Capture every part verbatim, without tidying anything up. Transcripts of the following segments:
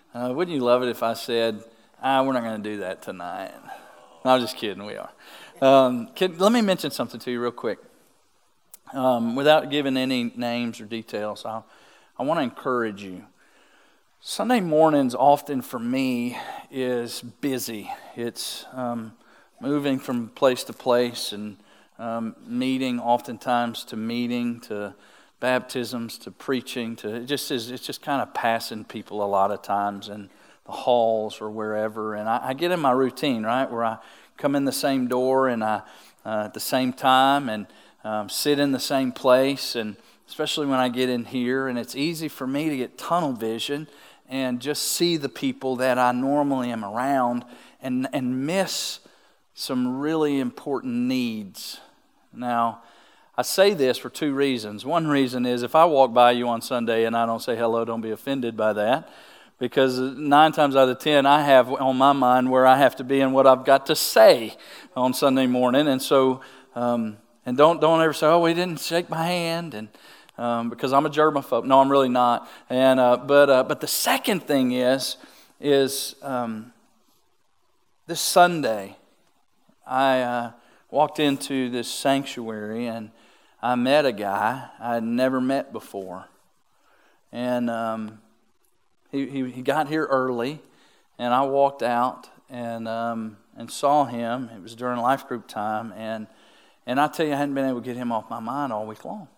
Uh, wouldn't you love it if I said, ah, we're not going to do that tonight? No, I'm just kidding, we are. Um, can, let me mention something to you real quick. Um, without giving any names or details, I'll, I want to encourage you. Sunday mornings often for me is busy. It's um, moving from place to place and um, meeting oftentimes to meeting to baptisms to preaching to it just is it's just kind of passing people a lot of times in the halls or wherever, and I, I get in my routine, right, where I come in the same door and I uh, at the same time and um, sit in the same place, and especially when I get in here, and it's easy for me to get tunnel vision and just see the people that I normally am around and and miss some really important needs. Now, I say this for two reasons. One reason is if I walk by you on Sunday and I don't say hello, don't be offended by that. Because nine times out of ten, I have on my mind where I have to be and what I've got to say on Sunday morning. And so, um, and don't don't ever say, oh, we didn't shake my hand, and um, because I'm a germaphobe. No, I'm really not. And uh, but uh, but the second thing is is um, this Sunday, I uh, walked into this sanctuary and I met a guy I had never met before, and um, he, he he got here early, and I walked out and um, and saw him. It was during life group time, and and I tell you, I hadn't been able to get him off my mind all week long,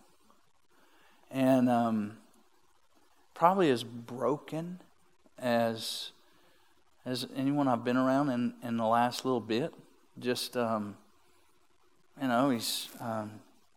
and um, probably as broken as as anyone I've been around in, in the last little bit. Just um, you know, he's. Um,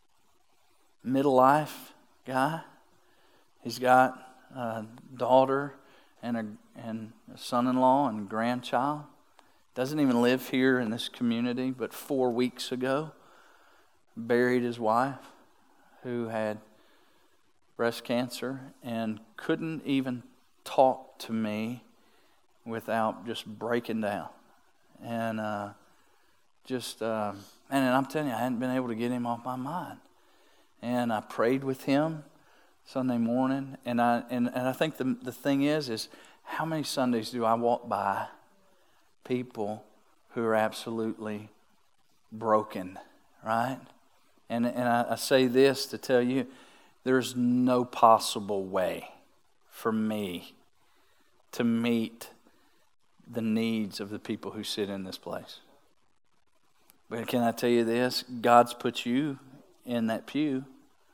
Middle life guy. He's got a daughter and a and a son-in-law and grandchild. Doesn't even live here in this community, but four weeks ago buried his wife who had breast cancer and couldn't even talk to me without just breaking down. And uh, just uh, and I'm telling you, I hadn't been able to get him off my mind. And I prayed with him Sunday morning, and I and, and I think the the thing is is how many Sundays do I walk by people who are absolutely broken, right? And and I, I say this to tell you, there's no possible way for me to meet the needs of the people who sit in this place. But can I tell you this? God's put you in that pew.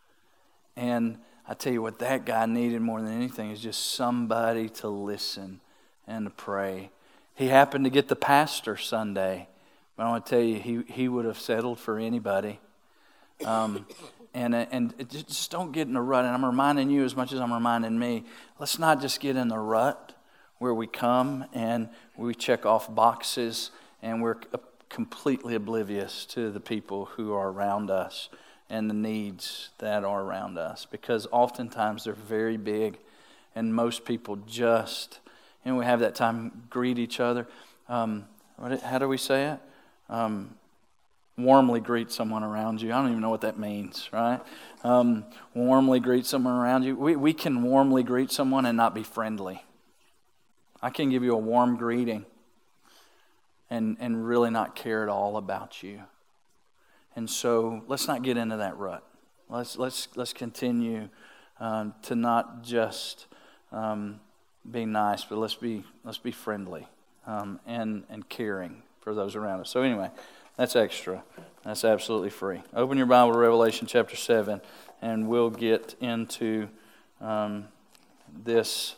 And I tell you what, that guy needed more than anything is just somebody to listen and to pray. He happened to get the pastor Sunday, but I want to tell you, he, he would have settled for anybody. Um, and and it just don't get in a rut. And I'm reminding you as much as I'm reminding me, let's not just get in the rut where we come and we check off boxes and we're completely oblivious to the people who are around us and the needs that are around us, because oftentimes they're very big, and most people just, and we have that time, greet each other. Um, what, how do we say it? Um, warmly greet someone around you. I don't even know what that means, right? Um, warmly greet someone around you. We we can warmly greet someone and not be friendly. I can give you a warm greeting and and really not care at all about you. And so let's not get into that rut. Let's let's let's continue um, to not just um, be nice, but let's be let's be friendly um, and and caring for those around us. So anyway, that's extra. That's absolutely free. Open your Bible to Revelation chapter seven, and we'll get into um, this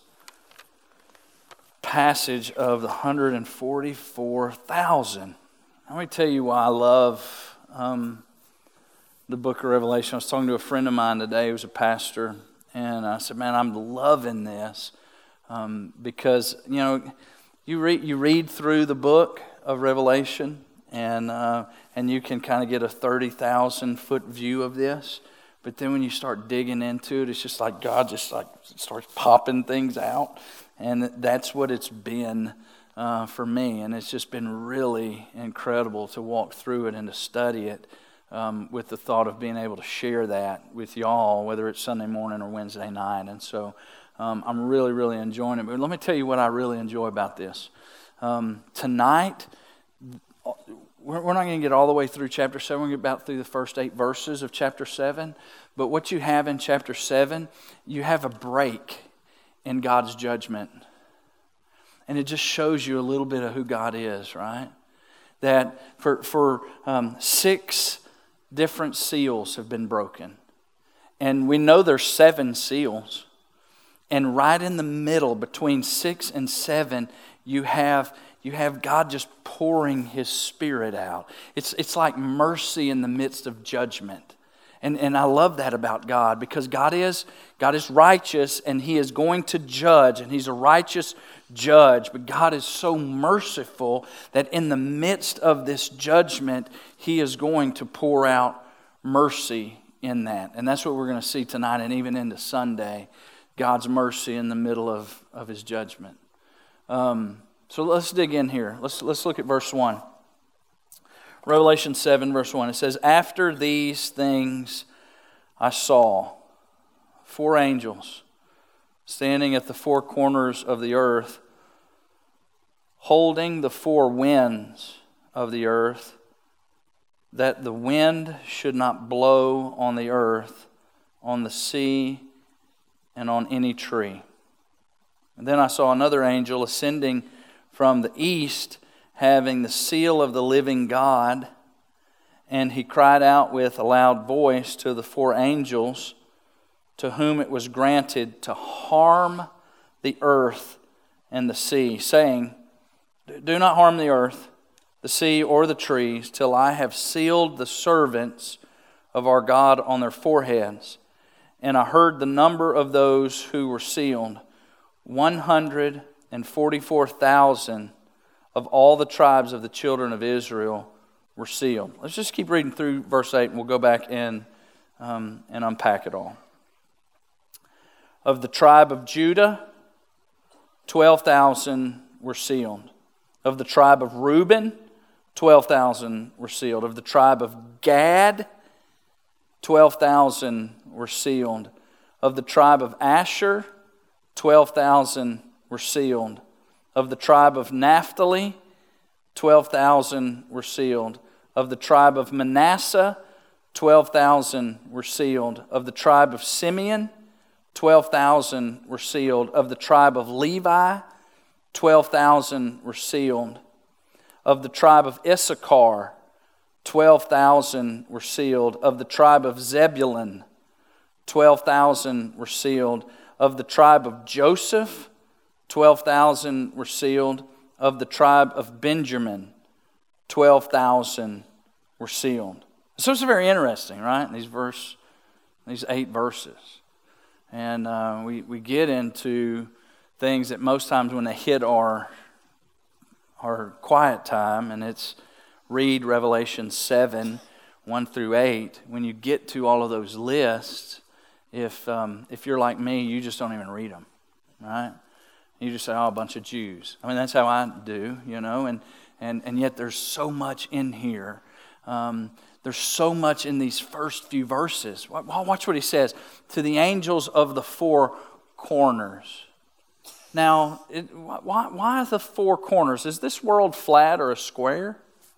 passage of the one hundred forty-four thousand. Let me tell you why I love Um, the book of Revelation. I was talking to a friend of mine today who's a pastor, and I said, man, I'm loving this um, because, you know, you read you read through the book of Revelation, and uh, and you can kind of get a thirty thousand foot view of this, but then when you start digging into it, it's just like God just like starts popping things out, and that's what it's been Uh, for me, and it's just been really incredible to walk through it and to study it um, with the thought of being able to share that with y'all, whether it's Sunday morning or Wednesday night. And so Um, I'm really, really enjoying it. But let me tell you what I really enjoy about this. Um, tonight, we're, we're not going to get all the way through chapter seven. We're going to get about through the first eight verses of chapter seven. But what you have in chapter seven, you have a break in God's judgment. And it just shows you a little bit of who God is, right? That for, for um, six different seals have been broken. And we know there's seven seals. And right in the middle, between six and seven, you have you have God just pouring His Spirit out. It's it's like mercy in the midst of judgment. And and I love that about God, because God is God is righteous and He is going to judge, and He's a righteous judge. But God is so merciful that in the midst of this judgment, He is going to pour out mercy in that. And that's what we're going to see tonight, and even into Sunday, God's mercy in the middle of, of His judgment. Um, so let's dig in here. Let's let's look at verse one. Revelation seven, verse one. It says, "After these things I saw four angels standing at the four corners of the earth, holding the four winds of the earth, that the wind should not blow on the earth, on the sea, and on any tree. And then I saw another angel ascending from the east, having the seal of the living God, and he cried out with a loud voice to the four angels to whom it was granted to harm the earth and the sea, saying, 'Do not harm the earth, the sea, or the trees, till I have sealed the servants of our God on their foreheads.' And I heard the number of those who were sealed, one hundred forty-four thousand of all the tribes of the children of Israel were sealed." Let's just keep reading through verse eight, and we'll go back in um, and unpack it all. "Of the tribe of Judah, twelve thousand were sealed. Of the tribe of Reuben, twelve thousand were sealed. Of the tribe of Gad, twelve thousand were sealed. Of the tribe of Asher, twelve thousand were sealed. Of the tribe of Naphtali, twelve thousand were sealed. Of the tribe of Manasseh, twelve thousand were sealed. Of the tribe of Simeon, twelve thousand were sealed. Of the tribe of Levi, twelve thousand were sealed. Of the tribe of Issachar, twelve thousand were sealed. Of the tribe of Zebulun, twelve thousand were sealed. Of the tribe of Joseph, twelve thousand were sealed. Of the tribe of Benjamin, twelve thousand were sealed. So it's very interesting, right? These verse, these eight verses. And uh, we, we get into things that most times when they hit our, our quiet time, and it's read Revelation seven, one through eight. When you get to all of those lists, if um, if you're like me, you just don't even read them, right? You just say, "Oh, a bunch of Jews." I mean, that's how I do, you know. And and and yet there's so much in here. Um, there's so much in these first few verses. Watch what he says. "To the angels of the four corners." Now, it, why why the four corners? Is this world flat or a square?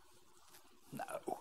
No.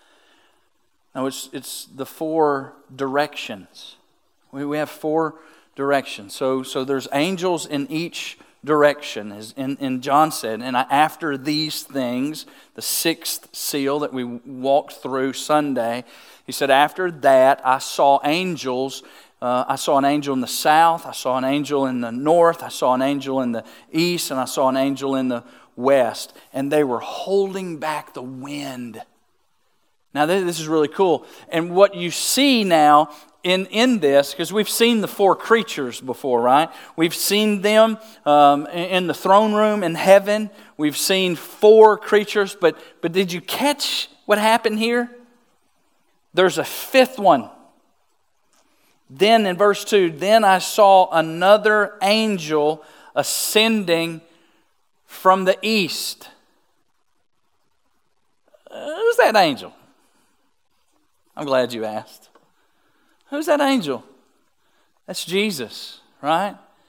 No, it's it's the four directions. We we have four directions. So so there's angels in each direction, as in, in John said. And I, after these things, the sixth seal that we walked through Sunday, he said, after that I saw angels. Uh, I saw an angel in the south. I saw an angel in the north. I saw an angel in the east, and I saw an angel in the west. And they were holding back the wind. Now, this is really cool. And what you see now in, in this, because we've seen the four creatures before, right? We've seen them um, in the throne room in heaven. We've seen four creatures. But, but did you catch what happened here? There's a fifth one. Then in verse two, then I saw another angel ascending from the east. Uh, who's that angel? I'm glad you asked. Who's that angel? That's Jesus, right?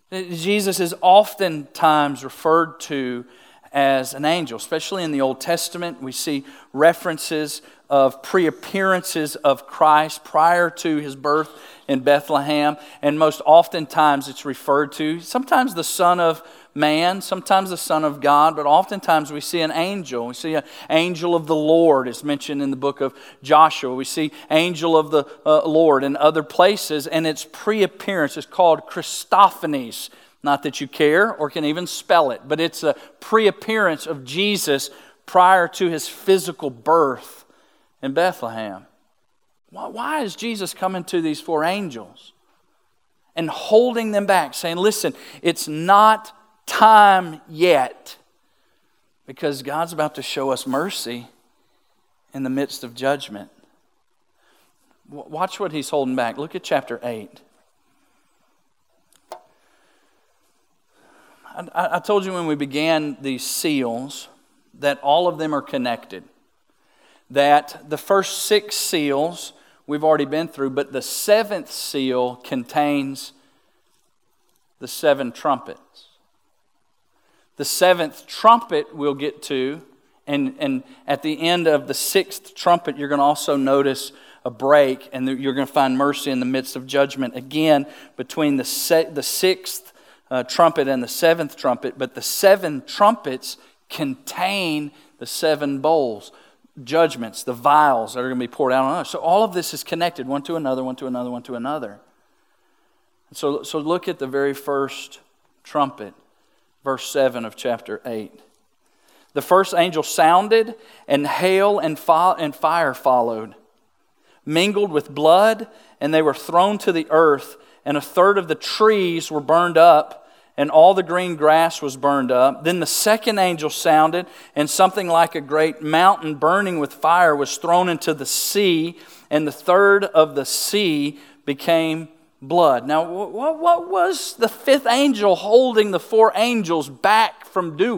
Jesus is oftentimes referred to as an angel, especially in the Old Testament. We see references of pre-appearances of Christ prior to his birth in Bethlehem, and most oftentimes it's referred to, sometimes the Son of Man, sometimes the Son of God, but oftentimes we see an angel. We see an angel of the Lord is mentioned in the book of Joshua. We see angel of the uh, Lord in other places, and its pre-appearance is called Christophanies. Not that you care or can even spell it, but it's a pre-appearance of Jesus prior to his physical birth in Bethlehem. Why is Jesus coming to these four angels and holding them back, saying, listen, it's not time yet, because God's about to show us mercy in the midst of judgment. Watch what he's holding back. Look at chapter eight. I, I told you when we began these seals that all of them are connected. That the first six seals we've already been through, but the seventh seal contains the seven trumpets. The seventh trumpet we'll get to, and, and at the end of the sixth trumpet, you're going to also notice a break, and you're going to find mercy in the midst of judgment. Again, between the, se- the sixth uh, trumpet and the seventh trumpet, but the seven trumpets contain the seven bowls, judgments, the vials that are going to be poured out on us. So all of this is connected, one to another, one to another, one to another. So, so look at the very first trumpet. Verse seven of chapter eight. The first angel sounded, and hail and fire followed, mingled with blood, and they were thrown to the earth, and a third of the trees were burned up, and all the green grass was burned up. Then the second angel sounded, and something like a great mountain burning with fire was thrown into the sea, and the third of the sea became blood. Now, what, what was the fifth angel holding the four angels back from doing?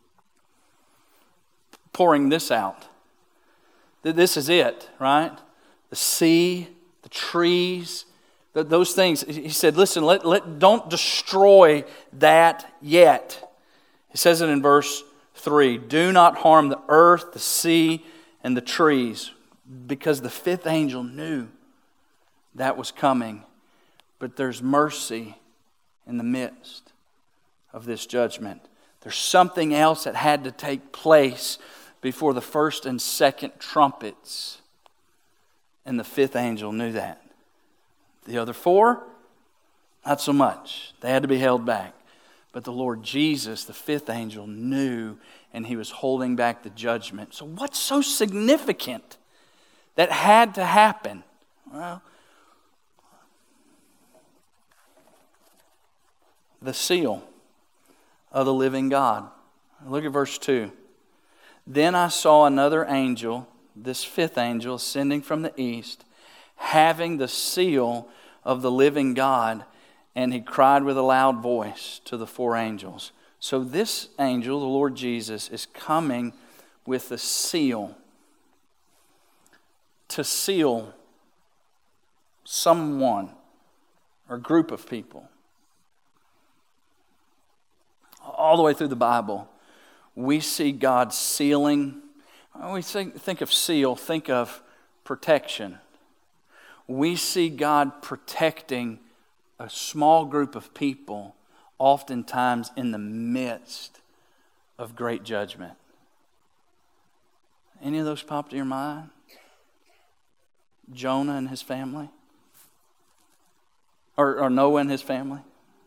Pouring this out. This is it, right? The sea, the trees, those things. He said, listen, let, let, don't destroy that yet. He says it in verse three. Do not harm the earth, the sea, and the trees, because the fifth angel knew that was coming. But there's mercy in the midst of this judgment. There's something else that had to take place before the first and second trumpets. And the fifth angel knew that. The other four, not so much. They had to be held back. But the Lord Jesus, the fifth angel, knew, and he was holding back the judgment. So what's so significant that had to happen? Well, the seal of the living God. Look at verse two. Then I saw another angel, this fifth angel, ascending from the east, having the seal of the living God, and he cried with a loud voice to the four angels. So this angel, the Lord Jesus, is coming with the seal to seal someone or group of people. All the way through the Bible, we see God sealing. When we think, think of seal, think of protection. We see God protecting a small group of people, oftentimes in the midst of great judgment. Any of those pop to your mind? Jonah and his family? Or, or Noah and his family?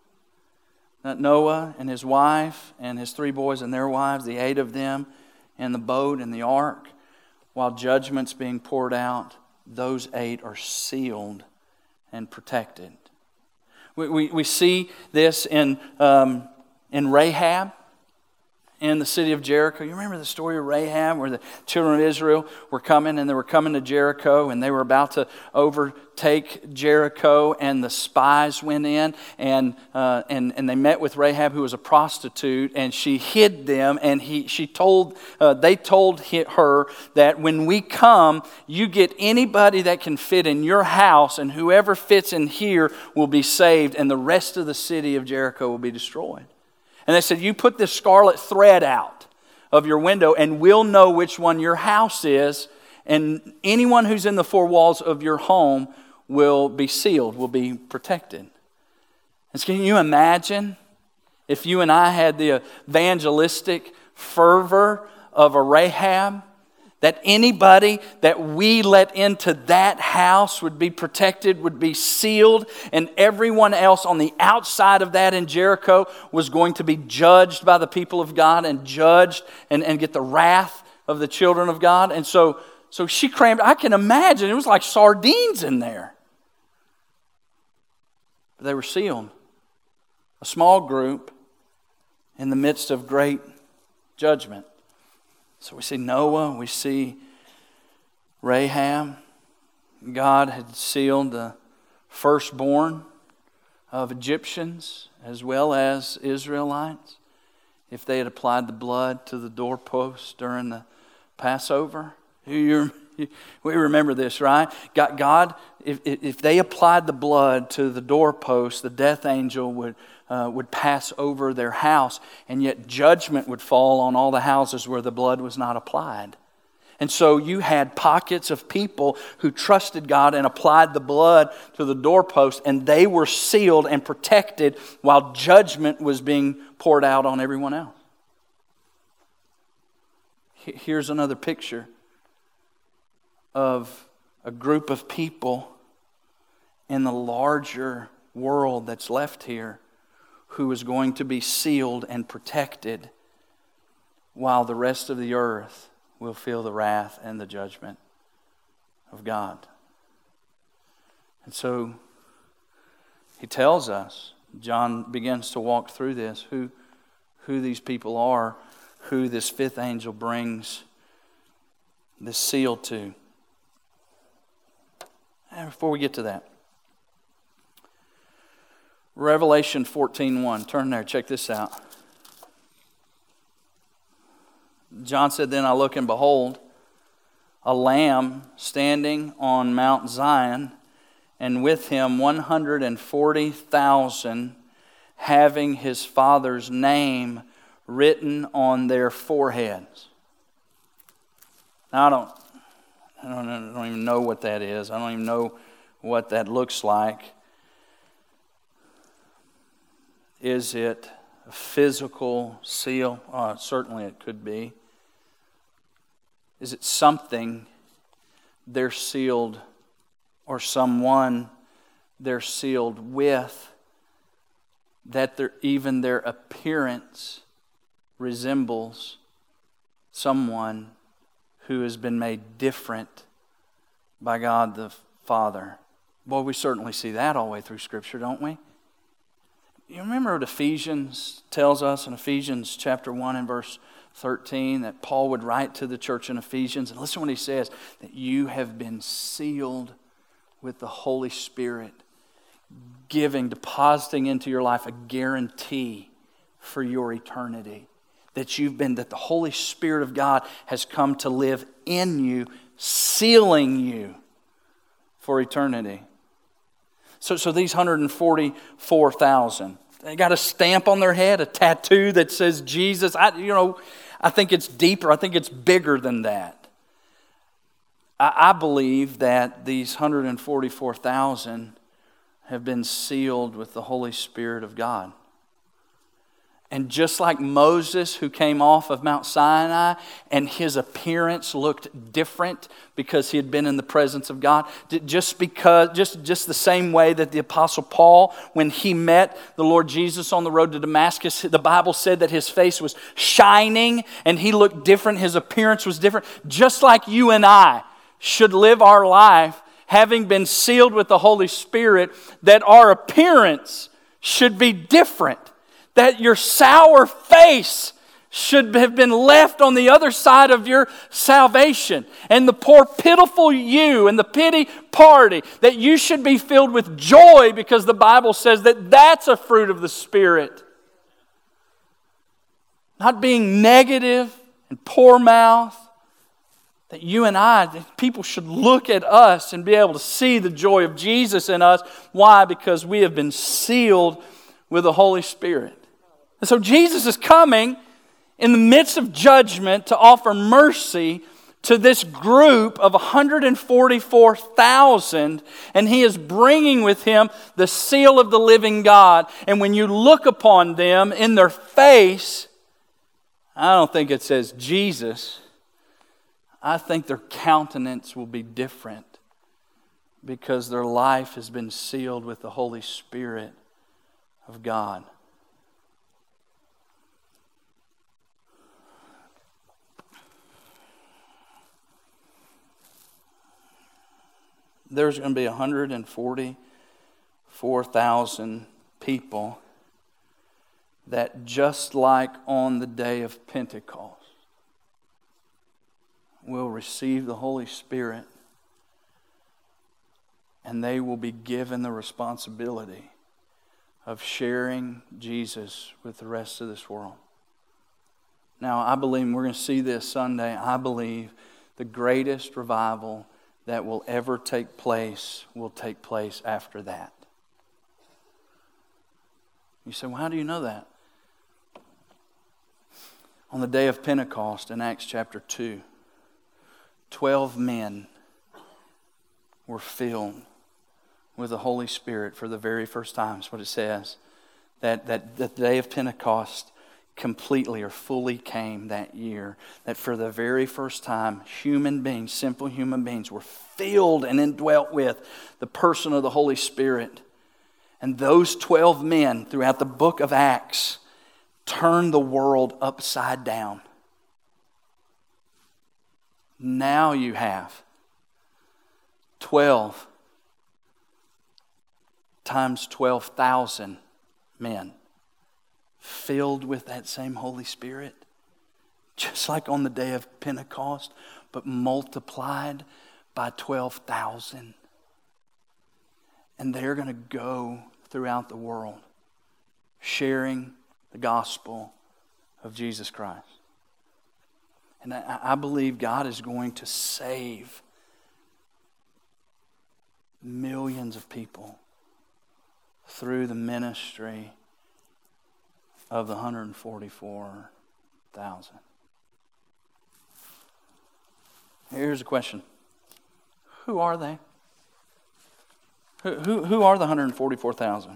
Noah and his wife and his three boys and their wives, the eight of them in the boat and the ark, while judgment's being poured out, those eight are sealed and protected. We, we, we see this in, um, in Rahab. in the city of Jericho. You remember the story of Rahab where the children of Israel were coming and they were coming to Jericho and they were about to overtake Jericho, and the spies went in and uh, and and they met with Rahab, who was a prostitute, and she hid them, and he she told uh, they told her that when we come, you get anybody that can fit in your house, and whoever fits in here will be saved, and the rest of the city of Jericho will be destroyed. And they said, you put this scarlet thread out of your window and we'll know which one your house is, and anyone who's in the four walls of your home will be sealed, will be protected. And so can you imagine if you and I had the evangelistic fervor of a Rahab, that anybody that we let into that house would be protected, would be sealed, and everyone else on the outside of that in Jericho was going to be judged by the people of God and judged and, and get the wrath of the children of God. And so, so she crammed, I can imagine, it was like sardines in there. But they were sealed. A small group in the midst of great judgment. So we see Noah, we see Rahab. God had sealed the firstborn of Egyptians as well as Israelites if they had applied the blood to the doorpost during the Passover. You, we remember this, right? God, if, if they applied the blood to the doorpost, the death angel would Uh, would pass over their house, and yet judgment would fall on all the houses where the blood was not applied. And so you had pockets of people who trusted God and applied the blood to the doorpost, and they were sealed and protected while judgment was being poured out on everyone else. Here's another picture of a group of people in the larger world that's left here who is going to be sealed and protected while the rest of the earth will feel the wrath and the judgment of God. And so he tells us, John begins to walk through this, who, who these people are, who this fifth angel brings this seal to. And before we get to that, Revelation fourteen one. Turn there, check this out. John said, then I look and behold, a lamb standing on Mount Zion, and with him one hundred forty thousand, having his Father's name written on their foreheads. Now I don't, I don't, I don't even know what that is. I don't even know what that looks like. Is it a physical seal? Uh, certainly it could be. Is it something they're sealed, or someone they're sealed with, that they're, even their appearance resembles someone who has been made different by God the Father? Boy, we certainly see that all the way through Scripture, don't we? You remember what Ephesians tells us in Ephesians chapter one and verse thirteen, that Paul would write to the church in Ephesians, and listen to what he says, that you have been sealed with the Holy Spirit, giving, depositing into your life a guarantee for your eternity. That you've been, that the Holy Spirit of God has come to live in you, sealing you for eternity. So, so these one hundred forty-four thousand, they got a stamp on their head, a tattoo that says Jesus. I, you know, I think it's deeper. I think it's bigger than that. I, I believe that these one hundred forty-four thousand have been sealed with the Holy Spirit of God. And just like Moses, who came off of Mount Sinai and his appearance looked different because he had been in the presence of God, just because, just, just the same way that the Apostle Paul, when he met the Lord Jesus on the road to Damascus, the Bible said that his face was shining and he looked different, his appearance was different. Just like you and I should live our life having been sealed with the Holy Spirit, that our appearance should be different. That your sour face should have been left on the other side of your salvation. And the poor pitiful you and the pity party, that you should be filled with joy because the Bible says that that's a fruit of the Spirit. Not being negative and poor mouth. That you and I, people should look at us and be able to see the joy of Jesus in us. Why? Because we have been sealed with the Holy Spirit. And so Jesus is coming in the midst of judgment to offer mercy to this group of one hundred forty-four thousand, and He is bringing with Him the seal of the living God. And when you look upon them in their face, I don't think it says Jesus. I think their countenance will be different because their life has been sealed with the Holy Spirit of God. There's going to be one hundred forty-four thousand people that, just like on the day of Pentecost, will receive the Holy Spirit, and they will be given the responsibility of sharing Jesus with the rest of this world. Now, I believe, and we're going to see this Sunday, I believe the greatest revival that will ever take place will take place after that. You say, well, how do you know that? On the day of Pentecost in Acts chapter two, twelve men were filled with the Holy Spirit for the very first time. That's what it says. That, that, that the day of Pentecost completely or fully came that year. That for the very first time, human beings, simple human beings, were filled and indwelt with the person of the Holy Spirit. And those twelve men throughout the book of Acts turned the world upside down. Now you have twelve times twelve thousand men filled with that same Holy Spirit, just like on the day of Pentecost, but multiplied by twelve thousand. And they're going to go throughout the world sharing the gospel of Jesus Christ. And I, I believe God is going to save millions of people through the ministry of the one hundred forty-four thousand. Here's a question. Who are they? Who, who, who are the one hundred forty-four thousand?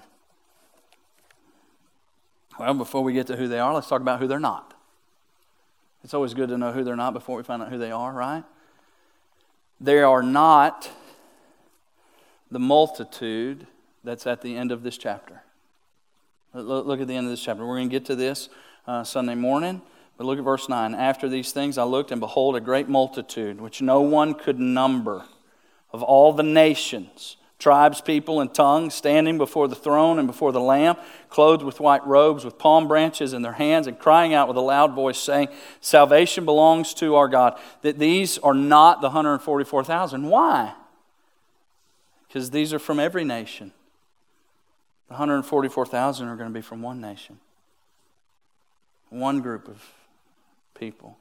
Well, before we get to who they are, let's talk about who they're not. It's always good to know who they're not before we find out who they are, right? They are not the multitude that's at the end of this chapter. Look at the end of this chapter. We're going to get to this uh, Sunday morning. But look at verse nine. After these things I looked, and behold, a great multitude, which no one could number, of all the nations, tribes, people, and tongues, standing before the throne and before the Lamb, clothed with white robes, with palm branches in their hands, and crying out with a loud voice, saying, salvation belongs to our God. That these are not the one hundred forty-four thousand. Why? Because these are from every nation. The one hundred forty-four thousand are going to be from one nation. One group of people.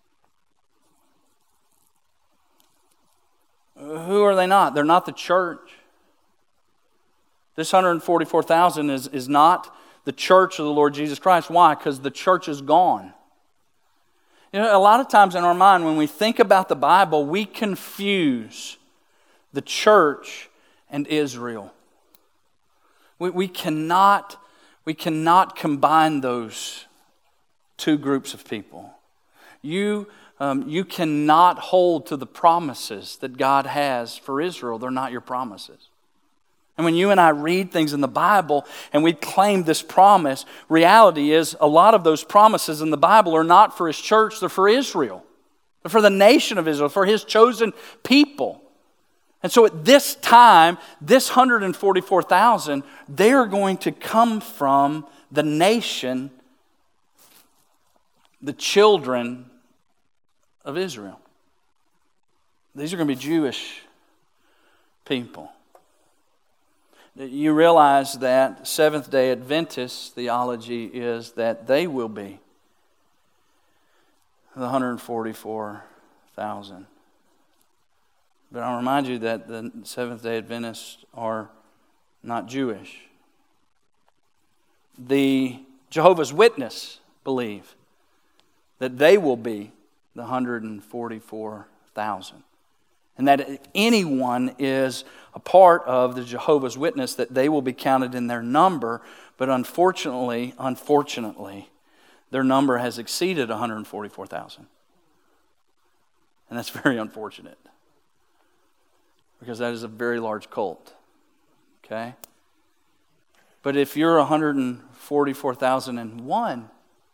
Who are they not? They're not the church. This one hundred forty-four thousand is, is not the church of the Lord Jesus Christ. Why? Because the church is gone. You know, a lot of times in our mind, when we think about the Bible, we confuse the church and Israel. We, we cannot, we cannot combine those two groups of people. You, um, you cannot hold to the promises that God has for Israel. They're not your promises. And when you and I read things in the Bible and we claim this promise, reality is a lot of those promises in the Bible are not for His church, they're for Israel. They're for the nation of Israel, for His chosen people. And so at this time, this one hundred forty-four thousand, they are going to come from the nation the children of Israel. These are going to be Jewish people. You realize that Seventh-day Adventist theology is that they will be the one hundred forty-four thousand. But I'll remind you that the Seventh-day Adventists are not Jewish. The Jehovah's Witnesses believe that they will be the one hundred forty-four thousand. And that if anyone is a part of the Jehovah's Witness, that they will be counted in their number. But unfortunately, unfortunately, their number has exceeded one hundred forty-four thousand. And that's very unfortunate. Because that is a very large cult. Okay? But if you're one hundred forty-four thousand one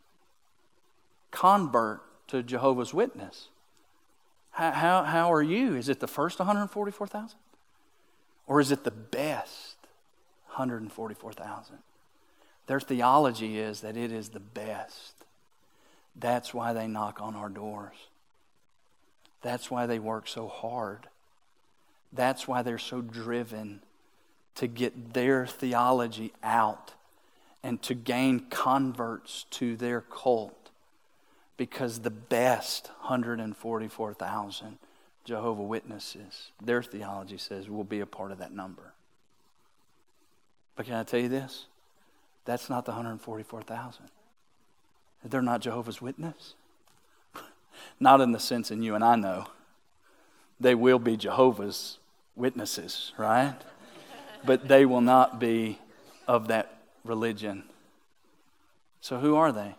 convert to Jehovah's Witness, how, how, how are you? Is it the first one hundred forty-four thousand? Or is it the best one hundred forty-four thousand? Their theology is that it is the best. That's why they knock on our doors. That's why they work so hard. That's why they're so driven to get their theology out and to gain converts to their cult. Because the best one hundred forty-four thousand Jehovah's Witnesses, their theology says, will be a part of that number. But can I tell you this? That's not the one hundred forty-four thousand. They're not Jehovah's Witnesses. Not in the sense in you and I know. They will be Jehovah's Witnesses, right? But they will not be of that religion. So who are they?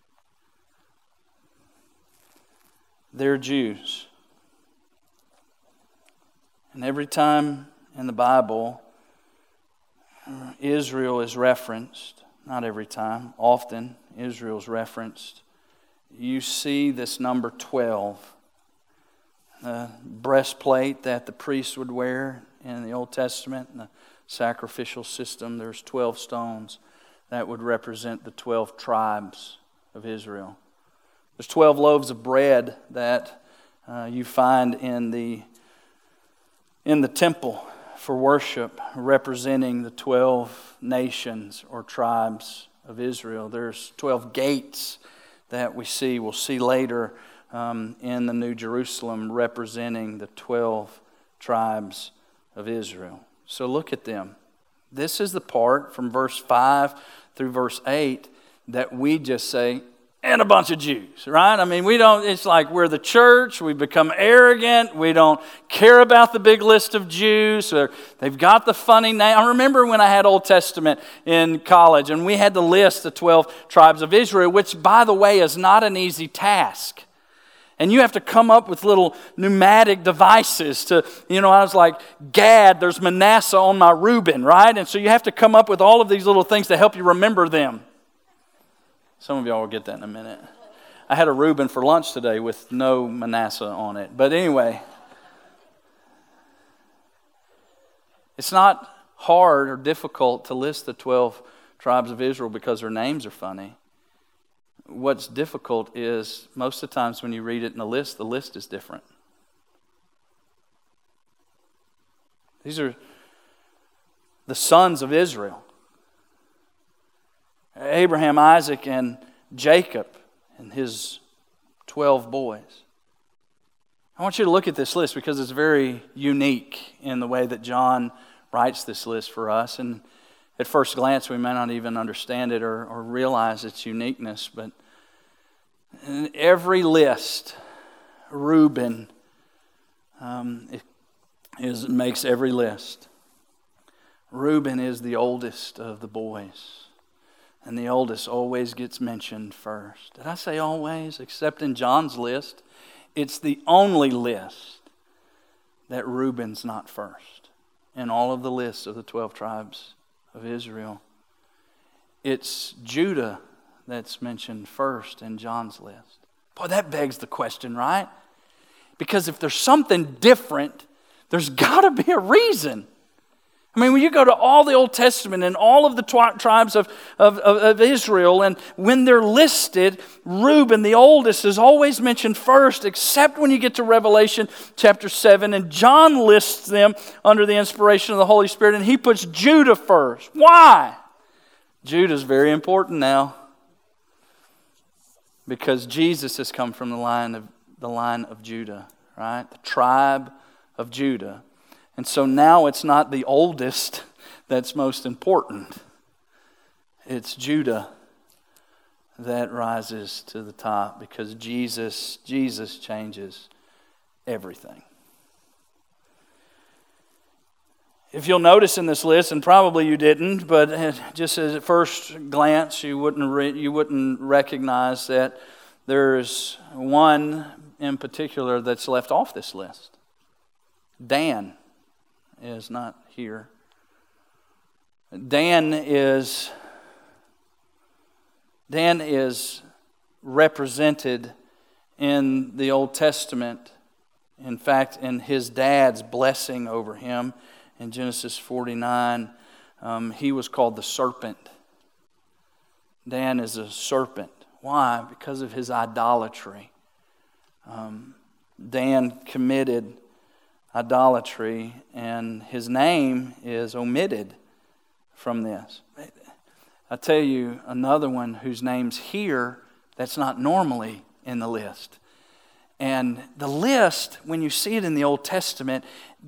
They're Jews. And every time in the Bible Israel is referenced, not every time, often Israel is referenced, you see this number twelve. The breastplate that the priests would wear in the Old Testament, in the sacrificial system, there's twelve stones that would represent the twelve tribes of Israel. There's twelve loaves of bread that uh, you find in the in the temple for worship, representing the twelve nations or tribes of Israel. There's twelve gates that we see. We'll see later um, in the New Jerusalem, representing the twelve tribes of Israel. So look at them. This is the part from verse five through verse eight that we just say, and a bunch of Jews, right? I mean, we don't, it's like we're the church, we become arrogant, we don't care about the big list of Jews, or they've got the funny name. I remember when I had Old Testament in college, and we had to list the twelve tribes of Israel, which, by the way, is not an easy task. And you have to come up with little pneumatic devices to, you know, I was like, Gad, there's Manasseh on my Reuben, right? And so you have to come up with all of these little things to help you remember them. Some of y'all will get that in a minute. I had a Reuben for lunch today with no Manasseh on it. But anyway, it's not hard or difficult to list the twelve tribes of Israel because their names are funny. What's difficult is most of the times when you read it in the list, the list is different. These are the sons of Israel. Abraham, Isaac, and Jacob, and his twelve boys. I want you to look at this list because it's very unique in the way that John writes this list for us. And at first glance, we may not even understand it or, or realize its uniqueness. But in every list, Reuben um, is, makes every list. Reuben is the oldest of the boys. And the oldest always gets mentioned first. Did I say always? Except in John's list, it's the only list that Reuben's not first. In all of the lists of the twelve tribes of Israel, it's Judah that's mentioned first in John's list. Boy, that begs the question, right? Because if there's something different, there's got to be a reason. I mean, when you go to all the Old Testament and all of the twi- tribes of, of, of, of Israel, and when they're listed, Reuben, the oldest, is always mentioned first, except when you get to Revelation chapter seven, and John lists them under the inspiration of the Holy Spirit, and he puts Judah first. Why? Judah's very important now, because Jesus has come from the line of the line of Judah, right? The tribe of Judah. And so now it's not the oldest that's most important. It's Judah that rises to the top, because Jesus, Jesus changes everything. If you'll notice in this list, and probably you didn't, but just as at first glance you wouldn't re- you wouldn't recognize that there's one in particular that's left off this list. Dan is not here. Dan is Dan is represented in the Old Testament. In fact, in his dad's blessing over him in Genesis forty-nine, um, he was called the serpent. Dan is a serpent. Why? Because of his idolatry. Um, Dan committed idolatry, and his name is omitted from this. I tell you another one whose name's here that's not normally in the list. And the list, when you see it in the Old Testament,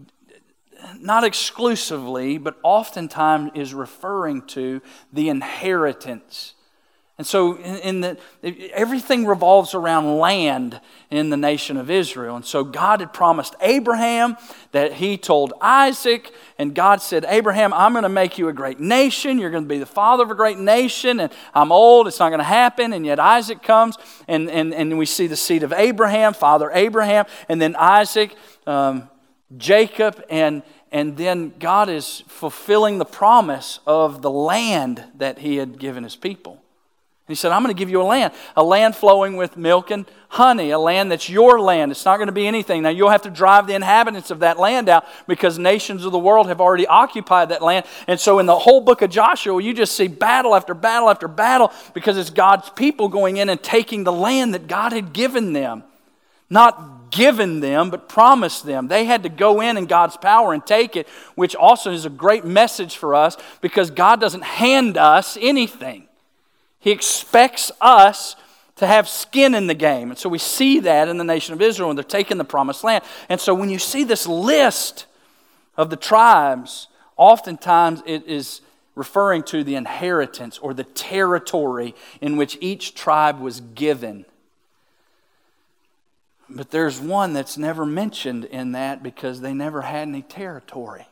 not exclusively, but oftentimes is referring to the inheritance. And so in the everything revolves around land in the nation of Israel. And so God had promised Abraham that he told Isaac, and God said, Abraham, I'm going to make you a great nation. You're going to be the father of a great nation. And I'm old, it's not going to happen. And yet Isaac comes, and, and, and we see the seed of Abraham, Father Abraham, and then Isaac, um, Jacob, and And then God is fulfilling the promise of the land that he had given his people. He said, I'm going to give you a land, a land flowing with milk and honey, a land that's your land. It's not going to be anything. Now, you'll have to drive the inhabitants of that land out, because nations of the world have already occupied that land. And so in the whole book of Joshua, you just see battle after battle after battle, because it's God's people going in and taking the land that God had given them. Not given them, but promised them. They had to go in in God's power and take it, which also is a great message for us, because God doesn't hand us anything. He expects us to have skin in the game. And so we see that in the nation of Israel when they're taking the promised land. And so when you see this list of the tribes, oftentimes it is referring to the inheritance or the territory in which each tribe was given. But there's one that's never mentioned in that, because they never had any territory.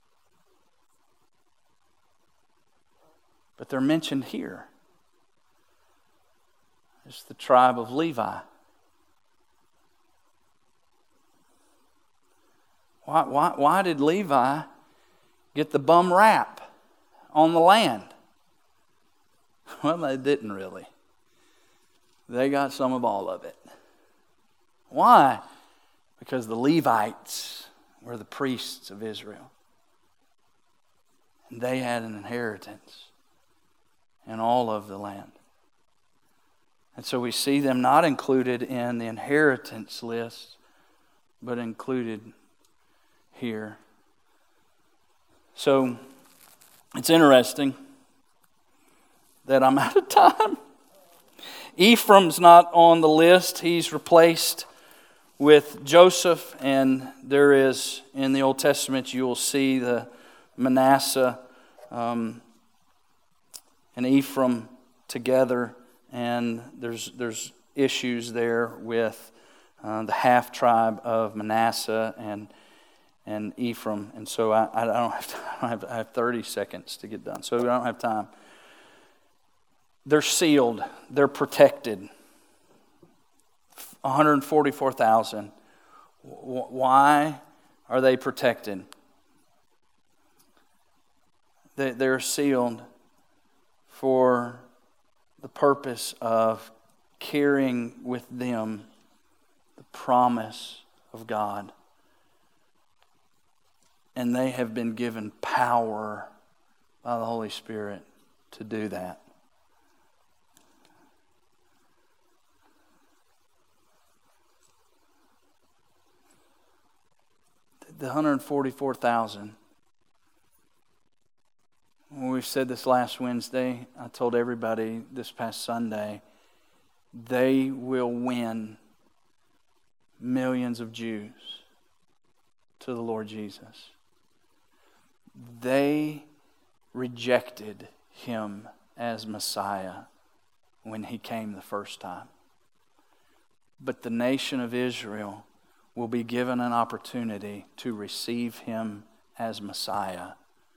But they're mentioned here. It's the tribe of Levi. Why, why, why did Levi get the bum rap on the land? Well, they didn't really. They got some of all of it. Why? Because the Levites were the priests of Israel. And they had an inheritance in all of the land. And so we see them not included in the inheritance list, but included here. So it's interesting that I'm out of time. Ephraim's not on the list. He's replaced with Joseph, and there is, in the Old Testament, you will see the Manasseh um, and Ephraim together, and there's there's issues there with uh, the half tribe of Manasseh and and Ephraim, and so I, I don't have to, I don't have I have thirty seconds to get done, so I don't have time. They're sealed. They're protected. one hundred forty-four thousand. Why are they protected? They're sealed for the purpose of carrying with them the promise of God. And they have been given power by the Holy Spirit to do that. The one hundred forty-four thousand. When we said this last Wednesday, I told everybody this past Sunday, they will win millions of Jews to the Lord Jesus. They rejected him as Messiah when he came the first time. But the nation of Israel will be given an opportunity to receive him as Messiah.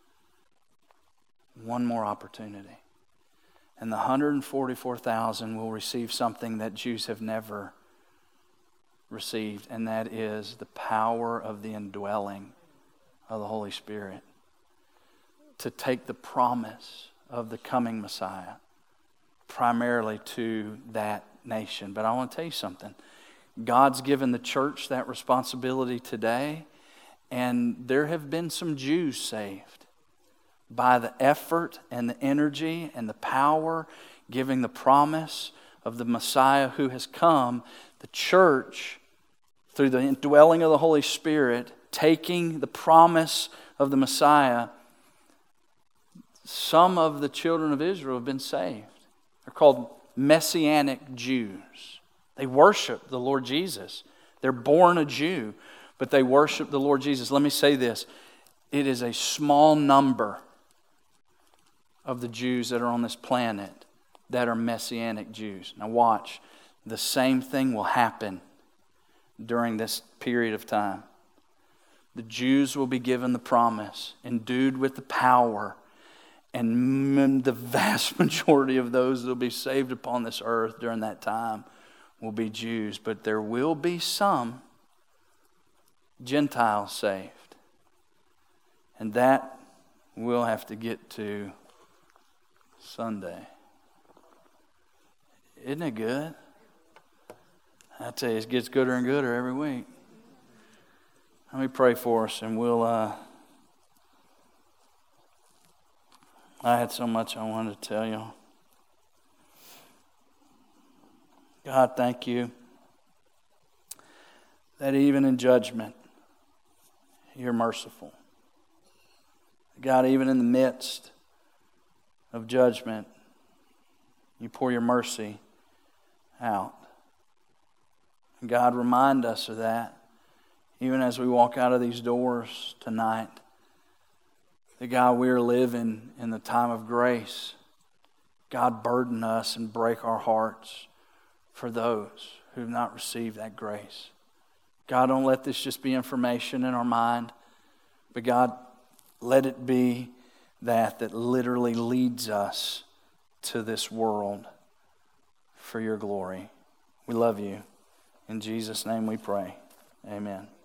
One more opportunity. And the one hundred forty-four thousand will receive something that Jews have never received, and that is the power of the indwelling of the Holy Spirit to take the promise of the coming Messiah primarily to that nation. But I want to tell you something. God's given the church that responsibility today, and there have been some Jews saved by the effort and the energy and the power, giving the promise of the Messiah who has come. The church, through the indwelling of the Holy Spirit, taking the promise of the Messiah, some of the children of Israel have been saved. They're called Messianic Jews. They worship the Lord Jesus. They're born a Jew, but they worship the Lord Jesus. Let me say this. It is a small number of the Jews that are on this planet that are Messianic Jews. Now watch. The same thing will happen during this period of time. The Jews will be given the promise, endued with the power, and the vast majority of those that will be saved upon this earth during that time will be Jews. But there will be some Gentiles saved. And that we'll have to get to Sunday. Isn't it good? I tell you, it gets gooder and gooder every week. Let me pray for us, and we'll... Uh, I had so much I wanted to tell you. God, thank you that even in judgment, you're merciful. God, even in the midst of judgment, you pour your mercy out. And God, remind us of that, even as we walk out of these doors tonight. That God, we are living in the time of grace. God, burden us and break our hearts for those who have not received that grace. God, don't let this just be information in our mind, but God, let it be that that literally leads us to this world for your glory. We love you. In Jesus' name we pray. Amen.